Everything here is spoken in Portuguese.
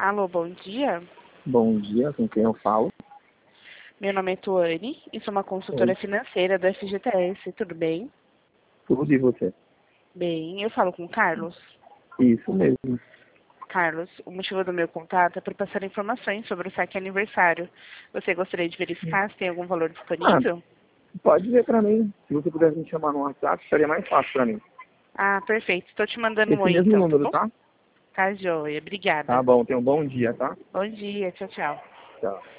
Alô, bom dia. Bom dia, com quem eu falo? Meu nome é Tuane e sou uma consultora Oi. financeira do FGTS. Tudo bem? Tudo e você? Bem, eu falo com o Carlos. Isso mesmo. Carlos, o motivo do meu contato é para passar informações sobre o saque aniversário. Você gostaria de verificar se tem algum valor Ah, disponível? pode ver pra mim. Se você pudesse me chamar no WhatsApp, seria mais fácil pra mim. Ah, perfeito. Estou te mandando um Esse oi mesmo então, tá número, bom? tá? Tá, joia. Tá Obrigada. bom, tenha um bom dia, tá? Bom dia. Tchau, tchau. Tchau.